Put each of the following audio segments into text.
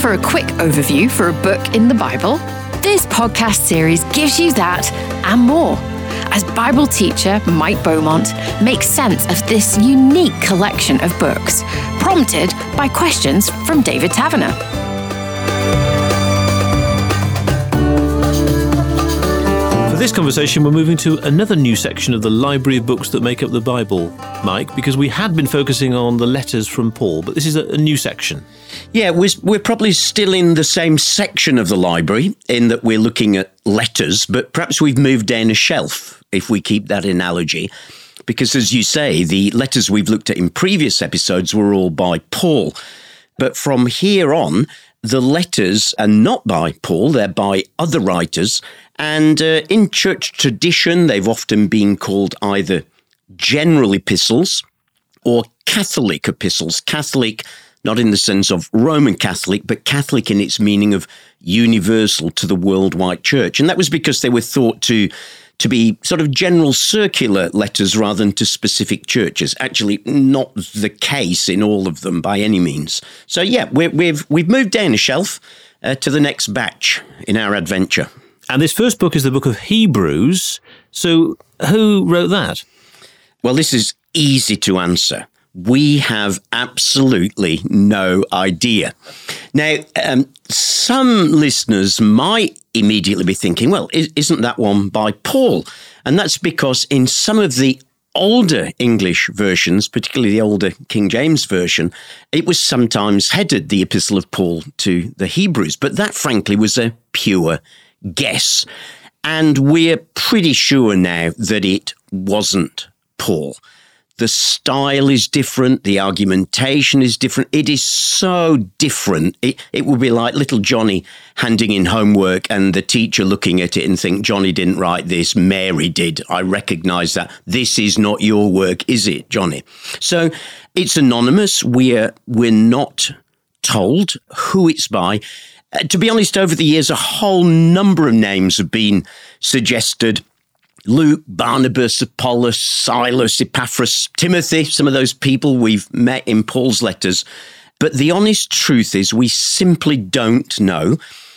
for a quick overview for a book in the Bible? This podcast series gives you that and more, as Bible teacher Mike Beaumont makes sense of this unique collection of books, prompted by questions from David Taverner. For this conversation, we're moving to another new section of the library of books that make up the Bible, Mike, because we had been focusing on the letters from Paul, but this is a new section. Yeah, we're probably still in the same section of the library in that we're looking at letters, but perhaps we've moved down a shelf, if we keep that analogy, because as you say, the letters we've looked at in previous episodes were all by Paul. But from here on, the letters are not by Paul, they're by other writers. And in church tradition, they've often been called either general epistles or Catholic epistles. Catholic, not in the sense of Roman Catholic, but Catholic in its meaning of universal to the worldwide church. And that was because they were thought to be sort of general circular letters rather than to specific churches. Actually, not the case in all of them by any means. So yeah, we've moved down a shelf to the next batch in our adventure. And this first book is the book of Hebrews. So who wrote that? Well, this is easy to answer. We have absolutely no idea. Now, some listeners might immediately be thinking, well, isn't that one by Paul? And that's because in some of the older English versions, particularly the older King James version, it was sometimes headed the Epistle of Paul to the Hebrews. But that, frankly, was a pure guess. And we're pretty sure now that it wasn't Paul. The style is different. The argumentation is different. It is so different. It would be like little Johnny handing in homework and the teacher looking at it and think, Johnny didn't write this, Mary did. I recognise that. This is not your work, is it, Johnny? So it's anonymous. We're not told who it's by. To be honest, over the years, a whole number of names have been suggested. Luke, Barnabas, Apollos, Silas, Epaphras, Timothy, some of those people we've met in Paul's letters. But the honest truth is we simply don't know.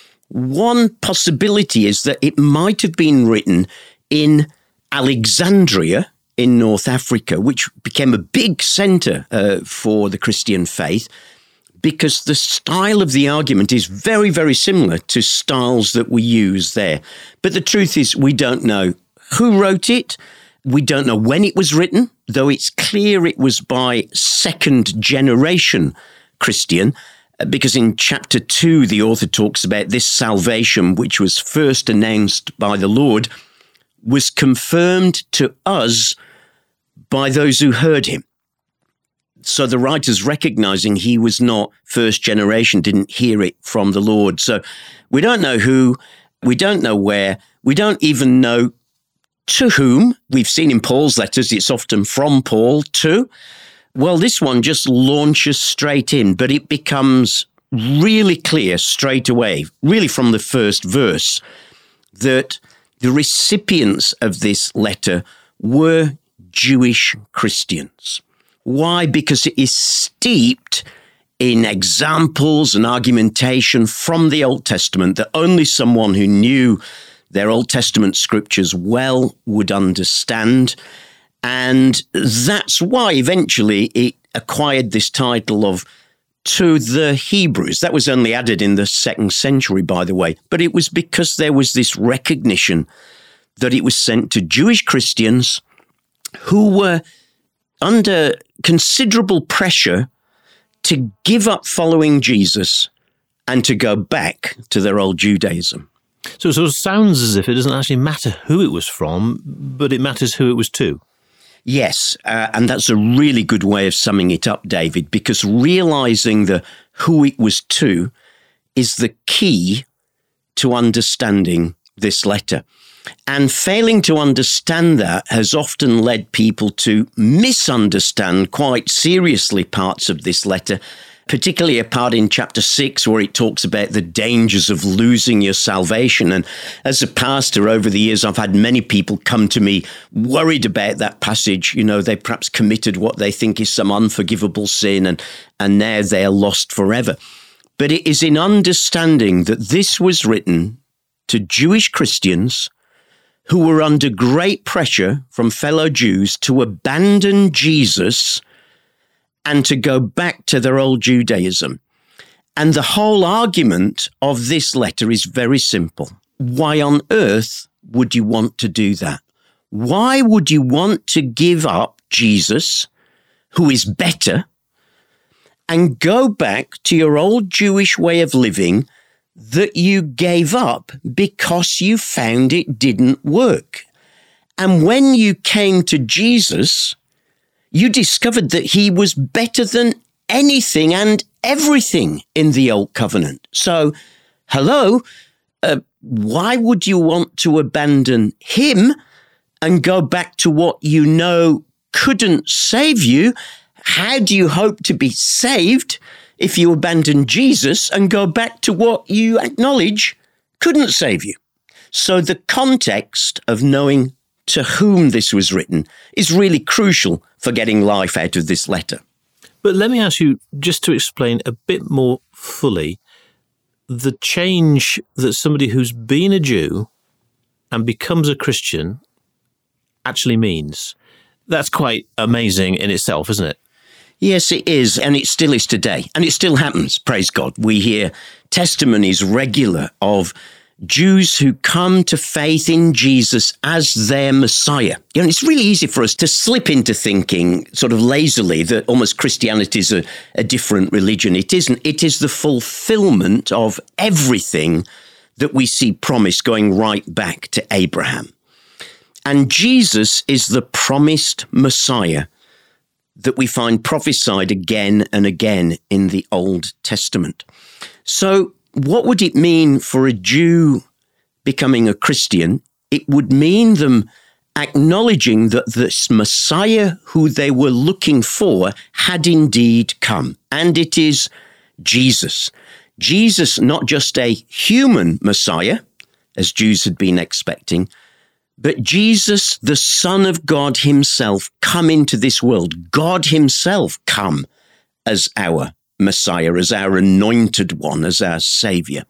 One possibility is that it might have been written in Alexandria in North Africa, which became a big centre for the Christian faith, because the style of the argument is very, very similar to styles that we use there. But the truth is we don't know who wrote it. We don't know when it was written, though it's clear it was by second generation Christian, because in chapter 2, the author talks about this salvation, which was first announced by the Lord, was confirmed to us by those who heard him. So the writer's recognizing he was not first generation, didn't hear it from the Lord. So we don't know who, we don't know where, we don't even know to whom. We've seen in Paul's letters, it's often from Paul to. Well, this one just launches straight in, but it becomes really clear straight away, really from the first verse, that the recipients of this letter were Jewish Christians. Why? Because it is steeped in examples and argumentation from the Old Testament that only someone who knew their Old Testament scriptures well would understand. And that's why eventually it acquired this title of To the Hebrews. That was only added in the 2nd century, by the way. But it was because there was this recognition that it was sent to Jewish Christians who were under considerable pressure to give up following Jesus and to go back to their old Judaism. So it sort of sounds as if it doesn't actually matter who it was from, but it matters who it was to. Yes, and that's a really good way of summing it up, David, because realizing the who it was to is the key to understanding this letter. And failing to understand that has often led people to misunderstand quite seriously parts of this letter, particularly a part in chapter 6 where it talks about the dangers of losing your salvation. And as a pastor over the years, I've had many people come to me worried about that passage. You know, they perhaps committed what they think is some unforgivable sin and now they're lost forever. but it is in understanding that this was written to Jewish Christians who were under great pressure from fellow Jews to abandon Jesus and to go back to their old Judaism. And the whole argument of this letter is very simple. Why on earth would you want to do that? Why would you want to give up Jesus, who is better, and go back to your old Jewish way of living that you gave up because you found it didn't work? And when you came to Jesus, you discovered that he was better than anything and everything in the old covenant. So, hello, why would you want to abandon him and go back to what you know couldn't save you? How do you hope to be saved if you abandon Jesus and go back to what you acknowledge couldn't save you? So the context of knowing to whom this was written is really crucial for getting life out of this letter. But let me ask you, just to explain a bit more fully, the change that somebody who's been a Jew and becomes a Christian actually means. That's quite amazing in itself, isn't it? Yes, it is, and it still is today, and it still happens, praise God. We hear testimonies regular of Jews who come to faith in Jesus as their Messiah. You know, it's really easy for us to slip into thinking sort of lazily that almost Christianity is a different religion. It isn't. It is the fulfillment of everything that we see promised going right back to Abraham. And Jesus is the promised Messiah that we find prophesied again and again in the Old Testament. So what would it mean for a Jew becoming a Christian? It would mean them acknowledging that this Messiah who they were looking for had indeed come. And it is Jesus. Jesus, not just a human Messiah, as Jews had been expecting, but Jesus, the Son of God himself, come into this world. God himself come as our Messiah, as our anointed one, as our Savior.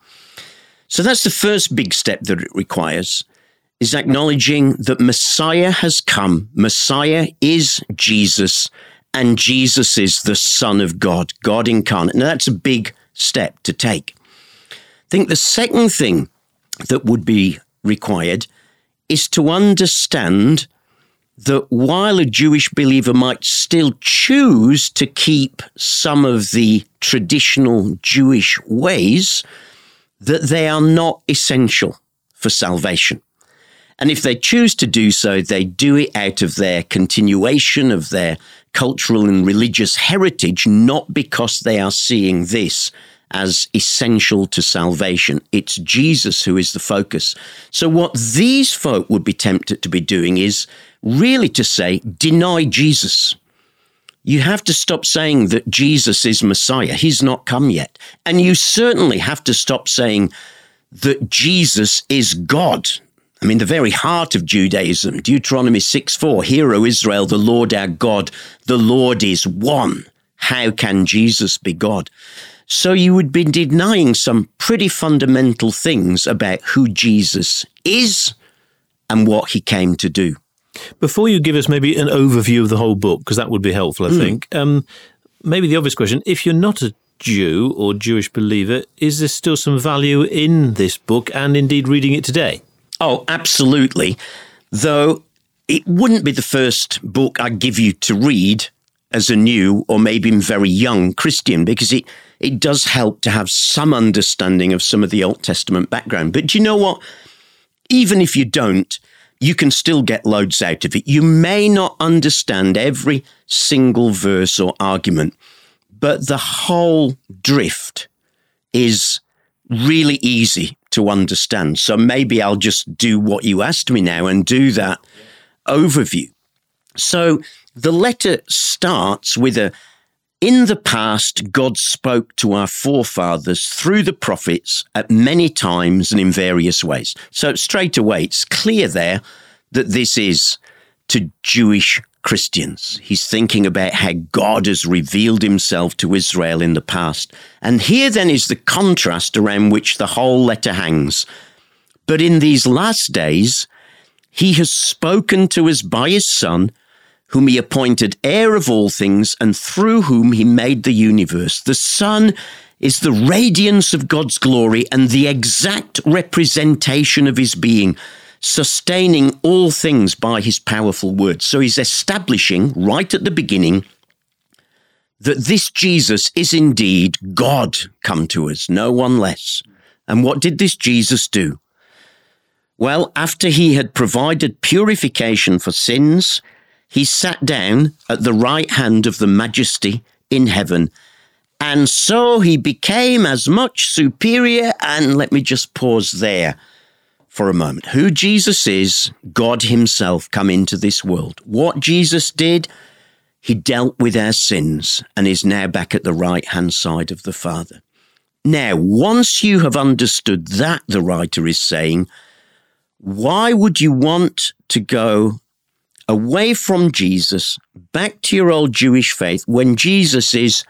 So that's the first big step that it requires, is acknowledging that Messiah has come. Messiah is Jesus, and Jesus is the Son of God, God incarnate. Now that's a big step to take. I think the second thing that would be required is to understand that while a Jewish believer might still choose to keep some of the traditional Jewish ways, that they are not essential for salvation. And if they choose to do so, they do it out of their continuation of their cultural and religious heritage, not because they are seeing this as essential to salvation. It's Jesus who is the focus. So what these folk would be tempted to be doing is really to say, deny Jesus. You have to stop saying that Jesus is Messiah. He's not come yet. And you certainly have to stop saying that Jesus is God. I mean, the very heart of Judaism, Deuteronomy 6:4, Hear, O Israel, the Lord our God, the Lord is one. How can Jesus be God? So you would be denying some pretty fundamental things about who Jesus is and what he came to do. Before you give us maybe an overview of the whole book, because that would be helpful, I think, maybe the obvious question, if you're not a Jew or Jewish believer, is there still some value in this book and indeed reading it today? Oh, absolutely. Though it wouldn't be the first book I'd give you to read as a new or maybe even very young Christian, because it does help to have some understanding of some of the Old Testament background. But do you know what? Even if you don't, you can still get loads out of it. You may not understand every single verse or argument, but the whole drift is really easy to understand. So maybe I'll just do what you asked me now and do that overview. So the letter starts with in the past, God spoke to our forefathers through the prophets at many times and in various ways. So straight away, it's clear there that this is to Jewish Christians. He's thinking about how God has revealed himself to Israel in the past. And here then is the contrast around which the whole letter hangs. But in these last days, he has spoken to us by his Son, whom he appointed heir of all things and through whom he made the universe. The Son is the radiance of God's glory and the exact representation of his being, sustaining all things by his powerful word. So he's establishing right at the beginning that this Jesus is indeed God come to us, no one less. And what did this Jesus do? Well, after he had provided purification for sins, he sat down at the right hand of the Majesty in heaven. And so he became as much superior, and let me just pause there for a moment. Who Jesus is, God himself come into this world. What Jesus did, he dealt with our sins and is now back at the right-hand side of the Father. Now, once you have understood that, the writer is saying, why would you want to go away from Jesus, back to your old Jewish faith, when Jesus is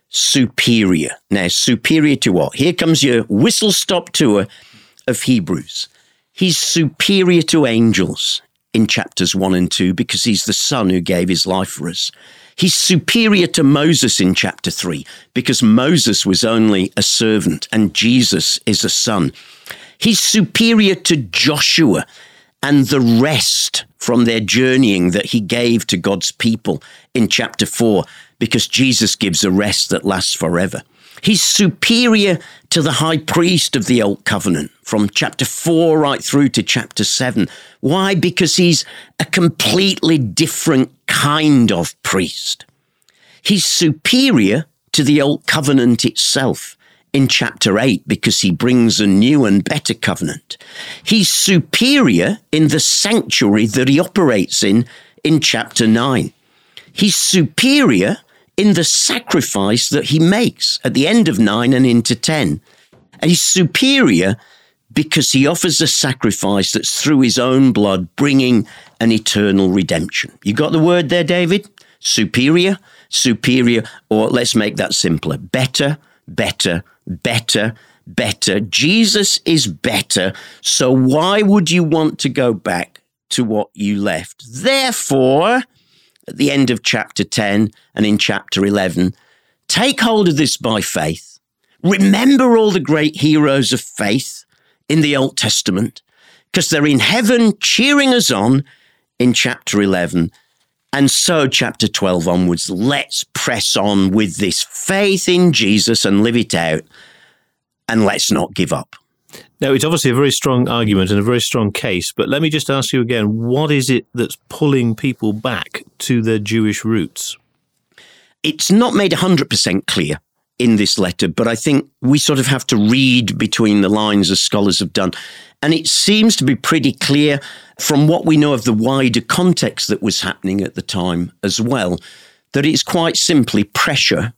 superior? Now, superior to what? Here comes your whistle-stop tour of Hebrews. He's superior to angels in chapters 1 and 2 because he's the Son who gave his life for us. He's superior to Moses in chapter 3 because Moses was only a servant and Jesus is a son. He's superior to Joshua and the rest from their journeying that he gave to God's people in chapter 4 because Jesus gives a rest that lasts forever. He's superior to the high priest of the Old Covenant from chapter 4 right through to chapter 7. Why? Because he's a completely different kind of priest. He's superior to the Old Covenant itself in chapter 8 because he brings a new and better covenant. He's superior in the sanctuary that he operates in chapter 9. He's superior in the sacrifice that he makes at the end of 9 and into 10. And he's superior because he offers a sacrifice that's through his own blood, bringing an eternal redemption. You got the word there, David? Superior, superior, or let's make that simpler. Better, better, better, better. Jesus is better, so why would you want to go back to what you left? Therefore, at the end of chapter 10 and in chapter 11, take hold of this by faith. Remember all the great heroes of faith in the Old Testament, because they're in heaven cheering us on in chapter 11. And so chapter 12 onwards, let's press on with this faith in Jesus and live it out, and let's not give up. Now, it's obviously a very strong argument and a very strong case, but let me just ask you again, what is it that's pulling people back to their Jewish roots? It's not made 100% clear in this letter, but I think we sort of have to read between the lines as scholars have done. And it seems to be pretty clear from what we know of the wider context that was happening at the time as well, that it's quite simply pressure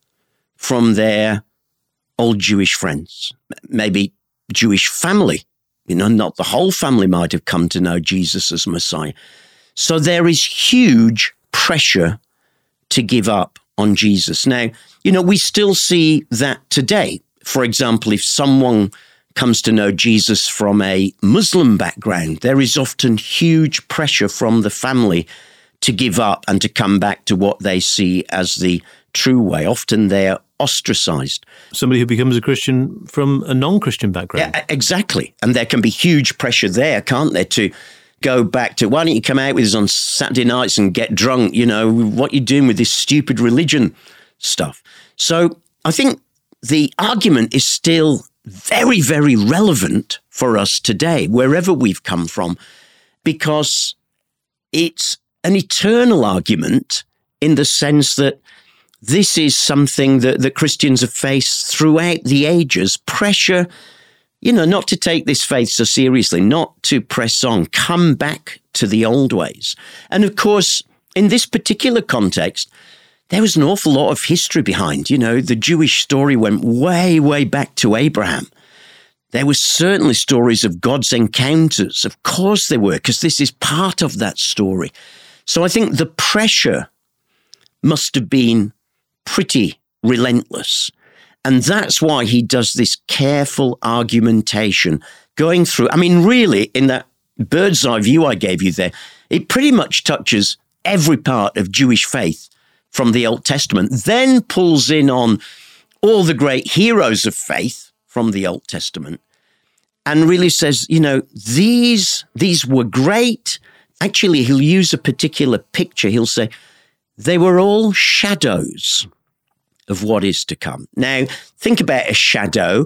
from their old Jewish friends, maybe Jewish family. You know, not the whole family might have come to know Jesus as Messiah. So there is huge pressure to give up on Jesus. Now, you know, we still see that today. For example, if someone comes to know Jesus from a Muslim background, there is often huge pressure from the family to give up and to come back to what they see as the true way. Often they're ostracized. Somebody who becomes a Christian from a non-Christian background. Yeah, exactly. And there can be huge pressure there, can't there, to go back to, why don't you come out with us on Saturday nights and get drunk? You know, what you're doing with this stupid religion stuff. So I think the argument is still very, very relevant for us today, wherever we've come from, because it's an eternal argument in the sense that this is something that Christians have faced throughout the ages. Pressure, you know, not to take this faith so seriously, not to press on, come back to the old ways. And of course, in this particular context, there was an awful lot of history behind. You know, the Jewish story went way, way back to Abraham. There were certainly stories of God's encounters. Of course there were, because this is part of that story. So I think the pressure must have been pretty relentless. And that's why he does this careful argumentation going through. I mean, really, in that bird's eye view I gave you there, it pretty much touches every part of Jewish faith from the Old Testament, then pulls in on all the great heroes of faith from the Old Testament, and really says, these were great. Actually, he'll use a particular picture. He'll say, they were all shadows of what is to come. Now, think about a shadow.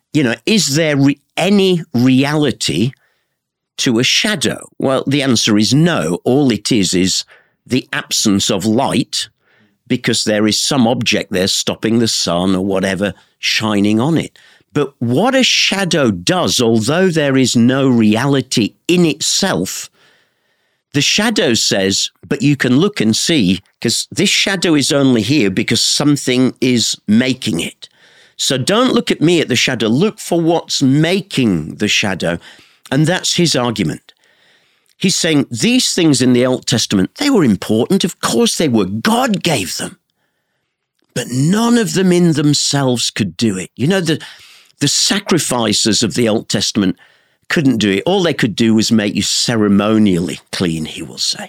Is there any reality to a shadow? Well, the answer is no. All it is the absence of light, because there is some object there stopping the sun or whatever shining on it. But what a shadow does, although there is no reality in itself, the shadow says, but you can look and see, because this shadow is only here because something is making it. So don't look at me at the shadow, look for what's making the shadow. And that's his argument. He's saying these things in the Old Testament, they were important. Of course they were. God gave them. But none of them in themselves could do it. The sacrifices of the Old Testament couldn't do it. All they could do was make you ceremonially clean, he will say.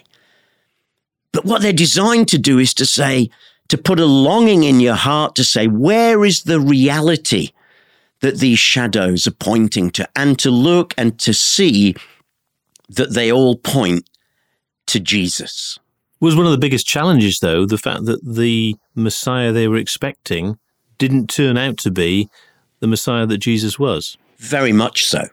But what they're designed to do is to put a longing in your heart to say, where is the reality that these shadows are pointing to? And to look and to see that they all point to Jesus. Was one of the biggest challenges, though, the fact that the Messiah they were expecting didn't turn out to be the Messiah that Jesus was? Very much so.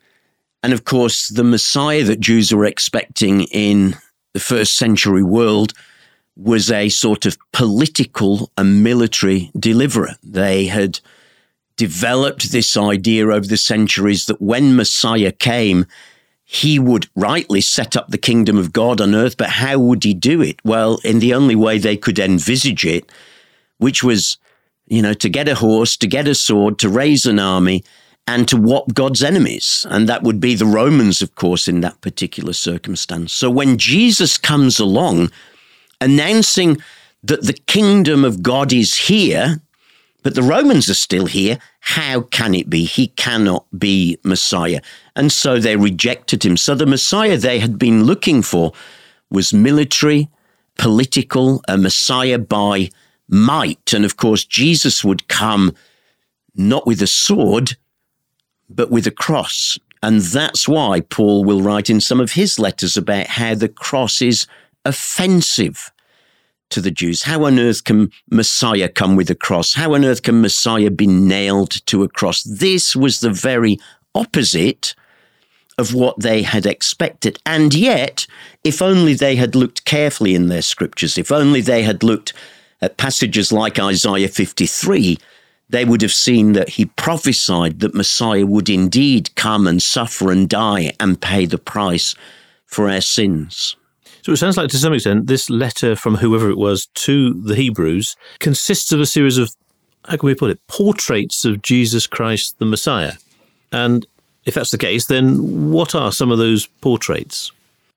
And of course, the Messiah that Jews were expecting in the first century world was a sort of political and military deliverer. They had developed this idea over the centuries that when Messiah came, he would rightly set up the kingdom of God on earth, but how would he do it? Well, in the only way they could envisage it, which was, to get a horse, to get a sword, to raise an army, and to whop God's enemies. And that would be the Romans, of course, in that particular circumstance. So when Jesus comes along, announcing that the kingdom of God is here, but the Romans are still here, how can it be? He cannot be Messiah. And so they rejected him. So the Messiah they had been looking for was military, political, a Messiah by might. And of course, Jesus would come not with a sword, but with a cross. And that's why Paul will write in some of his letters about how the cross is offensive to the Jews. How on earth can Messiah come with a cross? How on earth can Messiah be nailed to a cross? This was the very opposite of what they had expected. And yet, if only they had looked carefully in their scriptures, if only they had looked at passages like Isaiah 53, they would have seen that he prophesied that Messiah would indeed come and suffer and die and pay the price for our sins. So it sounds like, to some extent, this letter from whoever it was to the Hebrews consists of a series of, how can we put it, portraits of Jesus Christ, the Messiah. And if that's the case, then what are some of those portraits?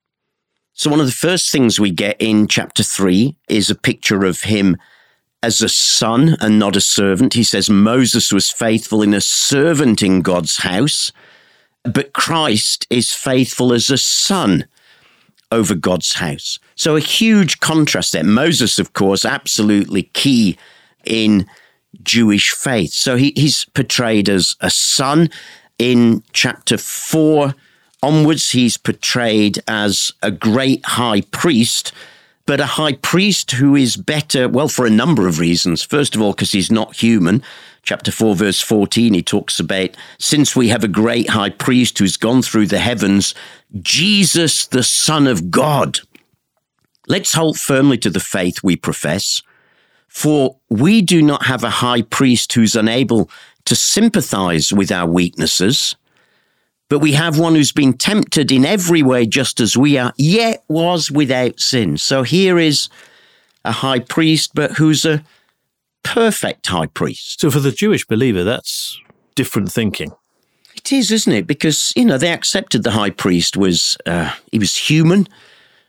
So one of the first things we get in chapter 3 is a picture of him as a son and not a servant. He says Moses was faithful in a servant in God's house, but Christ is faithful as a son over God's house. So a huge contrast there. Moses, of course, absolutely key in Jewish faith. So he's portrayed as a son. In chapter 4 onwards, he's portrayed as a great high priest, but a high priest who is better, well, for a number of reasons. First of all, because he's not human. Chapter 4, verse 14, he talks about, since we have a great high priest who's gone through the heavens, Jesus, the Son of God. Let's hold firmly to the faith we profess, for we do not have a high priest who's unable to sympathize with our weaknesses, but we have one who's been tempted in every way just as we are, yet was without sin. So here is a high priest, but who's a perfect high priest. So for the Jewish believer, that's different thinking. It is, isn't it? Because, they accepted the high priest was, he was human,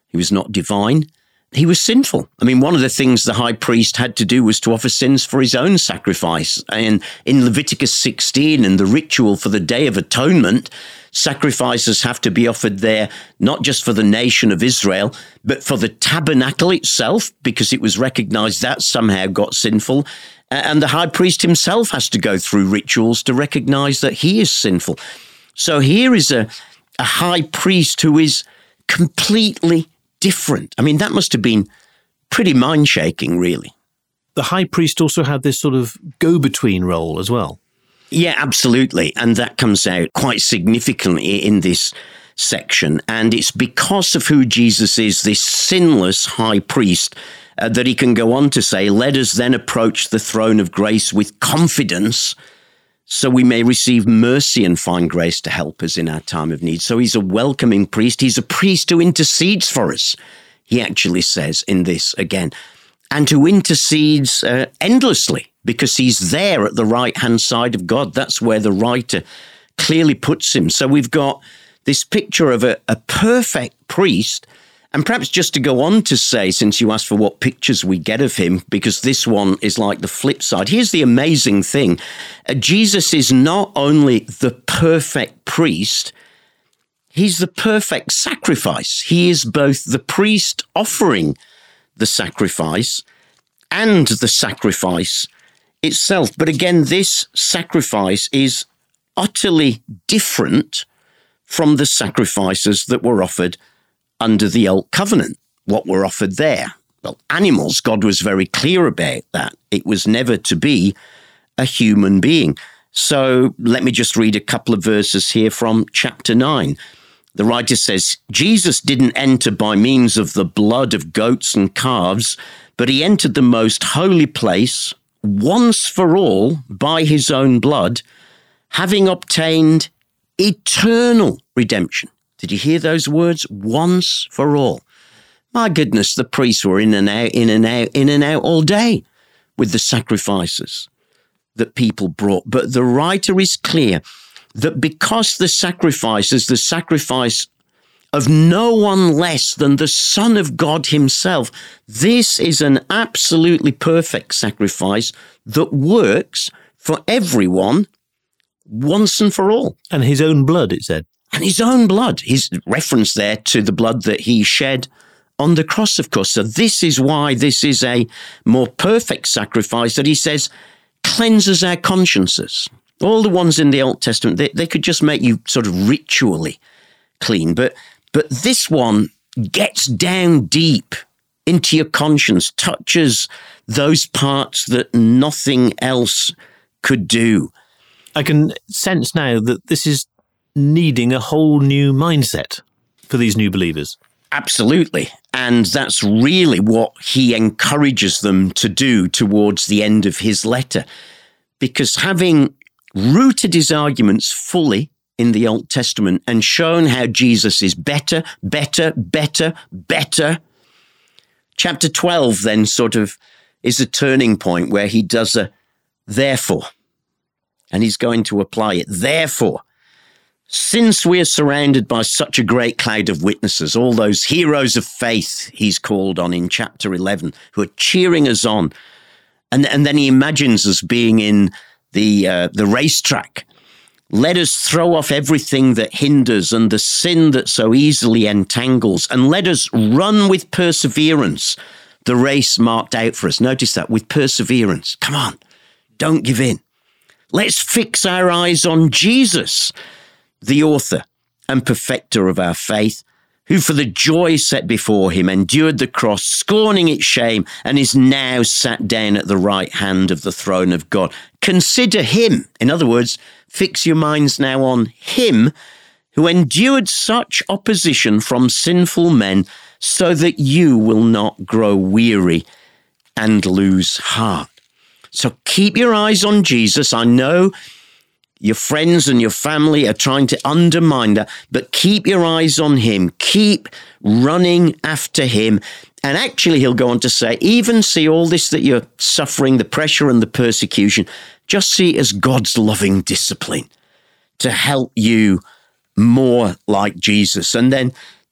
He was not divine. He was sinful. I mean, one of the things the high priest had to do was to offer sins for his own sacrifice. And in Leviticus 16 and the ritual for the Day of Atonement, sacrifices have to be offered there, not just for the nation of Israel, but for the tabernacle itself, because it was recognized that somehow got sinful. And the high priest himself has to go through rituals to recognize that he is sinful. So here is a high priest who is completely different. I mean, that must have been pretty mind-shaking, really. The high priest also had this sort of go-between role as well. Yeah, absolutely. And that comes out quite significantly in this section. And it's because of who Jesus is, this sinless high priest, that he can go on to say, let us then approach the throne of grace with confidence so we may receive mercy and find grace to help us in our time of need. So he's a welcoming priest. He's a priest who intercedes for us, he actually says in this again, and who intercedes endlessly because he's there at the right-hand side of God. That's where the writer clearly puts him. So we've got this picture of a perfect priest. And perhaps just to go on to say, since you asked for what pictures we get of him, because this one is like the flip side. Here's the amazing thing. Jesus is not only the perfect priest, he's the perfect sacrifice. He is both the priest offering the sacrifice and the sacrifice itself. But again, this sacrifice is utterly different from the sacrifices that were offered under the Old Covenant. What were offered there? Well, animals, God was very clear about that. It was never to be a human being. So let me just read a couple of verses here from chapter 9. The writer says, Jesus didn't enter by means of the blood of goats and calves, but he entered the most holy place once for all by his own blood, having obtained eternal redemption. Did you hear those words? Once for all. My goodness, the priests were in and out all day with the sacrifices that people brought. But the writer is clear that because the sacrifice is the sacrifice of no one less than the Son of God himself, this is an absolutely perfect sacrifice that works for everyone once and for all. And his own blood, it said. And his own blood. His reference there to the blood that he shed on the cross, of course. So this is why this is a more perfect sacrifice that he says cleanses our consciences. All the ones in the Old Testament, they could just make you sort of ritually clean. But this one gets down deep into your conscience, touches those parts that nothing else could do. I can sense now that this is needing a whole new mindset for these new believers. Absolutely. And that's really what he encourages them to do towards the end of his letter. Because having rooted his arguments fully in the Old Testament and shown how Jesus is better, chapter 12 then sort of is a turning point where he does a therefore. And he's going to apply it. Therefore, since we are surrounded by such a great cloud of witnesses, all those heroes of faith he's called on in chapter 11, who are cheering us on, and then he imagines us being in the racetrack. Let us throw off everything that hinders and the sin that so easily entangles, and let us run with perseverance the race marked out for us. Notice that, with perseverance. Come on, don't give in. Let's fix our eyes on Jesus, the author and perfecter of our faith, who for the joy set before him endured the cross, scorning its shame, and is now sat down at the right hand of the throne of God. Consider him. In other words, fix your minds now on him who endured such opposition from sinful men, so that you will not grow weary and lose heart. So keep your eyes on Jesus. I know your friends and your family are trying to undermine that, but keep your eyes on him. Keep running after him. And actually, he'll go on to say, even see all this that you're suffering, the pressure and the persecution, just see it as God's loving discipline to help you more like Jesus. And then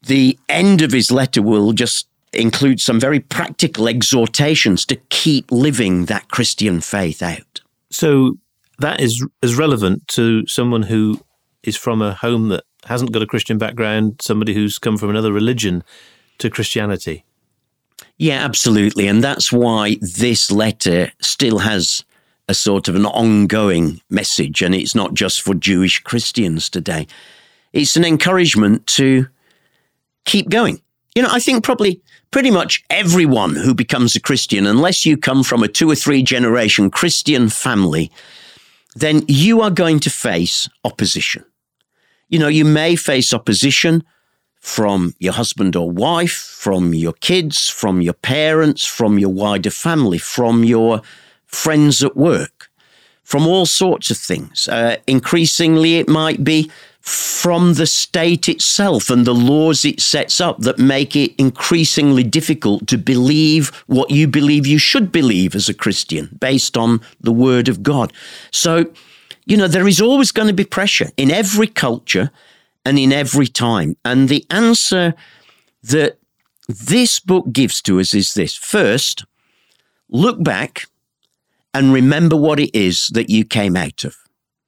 the end of his letter will just include some very practical exhortations to keep living that Christian faith out. So that is as relevant to someone who is from a home that hasn't got a Christian background, somebody who's come from another religion to Christianity. Yeah, absolutely. And that's why this letter still has a sort of an ongoing message, and it's not just for Jewish Christians today. It's an encouragement to keep going. You know, I think probably pretty much everyone who becomes a Christian, unless you come from a 2 or 3 generation Christian family, then you are going to face opposition. You know, you may face opposition from your husband or wife, from your kids, from your parents, from your wider family, from your friends at work, from all sorts of things. Increasingly, it might be from the state itself and the laws it sets up that make it increasingly difficult to believe what you believe you should believe as a Christian based on the Word of God. So, you know, there is always going to be pressure in every culture and in every time. And the answer that this book gives to us is this. First, look back and remember what it is that you came out of.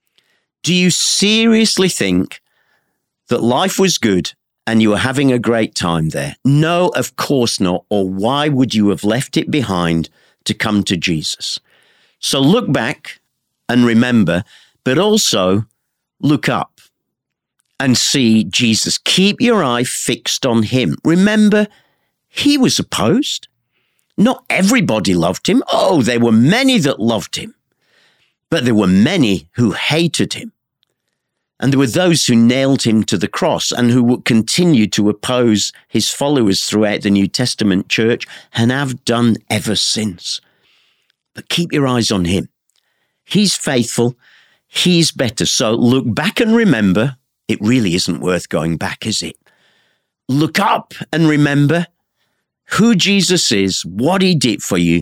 Do you seriously think that life was good and you were having a great time there? No, of course not. Or why would you have left it behind to come to Jesus? So look back and remember, but also look up and see Jesus. Keep your eye fixed on him. Remember, he was opposed. Not everybody loved him. Oh, there were many that loved him. But there were many who hated him. And there were those who nailed him to the cross and who would continue to oppose his followers throughout the New Testament church and have done ever since. But keep your eyes on him. He's faithful. He's better. So look back and remember, it really isn't worth going back, is it? Look up and remember who Jesus is, what he did for you,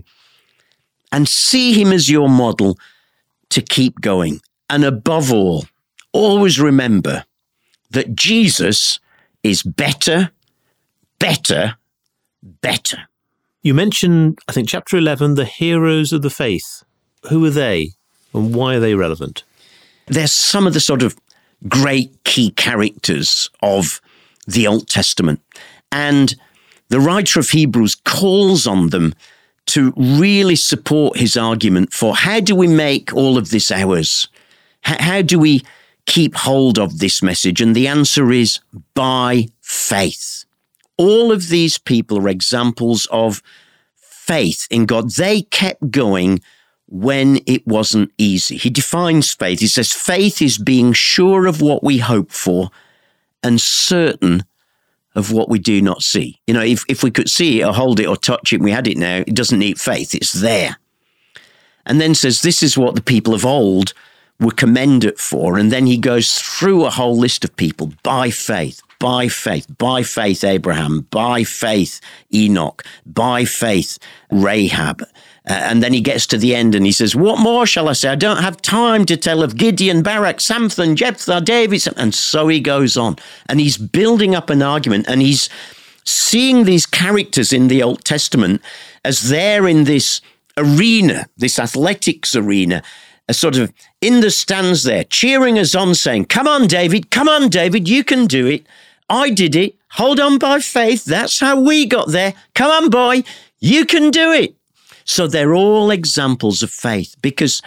and see him as your model to keep going. And above all, always remember that Jesus is better, better, better. You mentioned, I think, chapter 11, the heroes of the faith. Who are they and why are they relevant? They're some of the sort of great key characters of the Old Testament. And the writer of Hebrews calls on them to really support his argument for how do we make all of this ours? How do we keep hold of this message? And the answer is by faith. All of these people are examples of faith in God. They kept going when it wasn't easy. He defines faith. He says, faith is being sure of what we hope for and certain of what we do not see. You know, if we could see it or hold it or touch it and we had it now, it doesn't need faith. It's there. And then says, this is what the people of old were commended for. And then he goes through a whole list of people by faith, by faith, by faith Abraham, by faith Enoch, by faith Rahab. And then he gets to the end and he says, what more shall I say? I don't have time to tell of Gideon, Barak, Samson, Jephthah, David. And so he goes on. And he's building up an argument and he's seeing these characters in the Old Testament as they're in this arena, this athletics arena, a sort of in the stands there, cheering us on, saying, come on, David, you can do it. I did it. Hold on by faith. That's how we got there. Come on, boy, you can do it. So they're all examples of faith because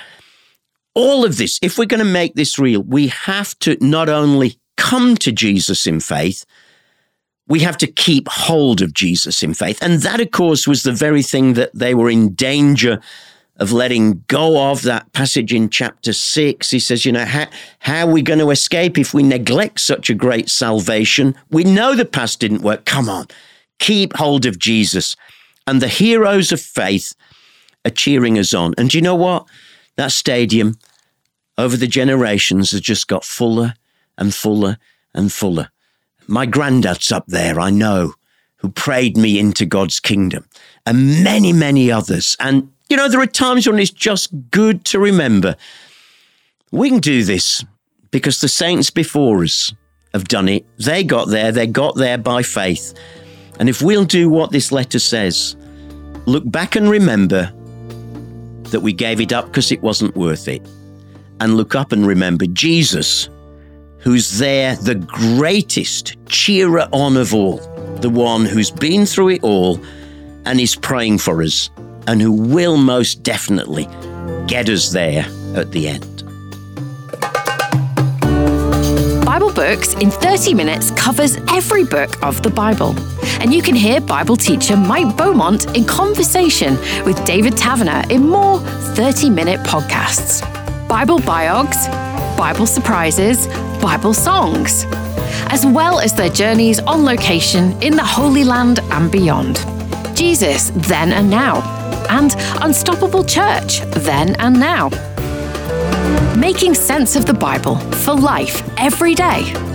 all of this, if we're going to make this real, we have to not only come to Jesus in faith, we have to keep hold of Jesus in faith. And that, of course, was the very thing that they were in danger of letting go of. That passage in chapter 6. He says, you know, how are we going to escape if we neglect such a great salvation? We know the past didn't work. Come on, keep hold of Jesus. And the heroes of faith are cheering us on. And do you know what? That stadium over the generations has just got fuller and fuller and fuller. My granddad's up there, I know, who prayed me into God's kingdom, and many, many others. And, you know, there are times when it's just good to remember we can do this because the saints before us have done it. They got there by faith. And if we'll do what this letter says, look back and remember that we gave it up because it wasn't worth it. And look up and remember Jesus, who's there, the greatest cheerer on of all, the one who's been through it all and is praying for us, and who will most definitely get us there at the end. Bible Books in 30 Minutes covers every book of the Bible. And you can hear Bible teacher Mike Beaumont in conversation with David Taverner in more 30-minute podcasts. Bible biogs, Bible surprises, Bible songs, as well as their journeys on location in the Holy Land and beyond. Jesus, Then and Now, and Unstoppable Church, Then and Now. Making sense of the Bible for life every day.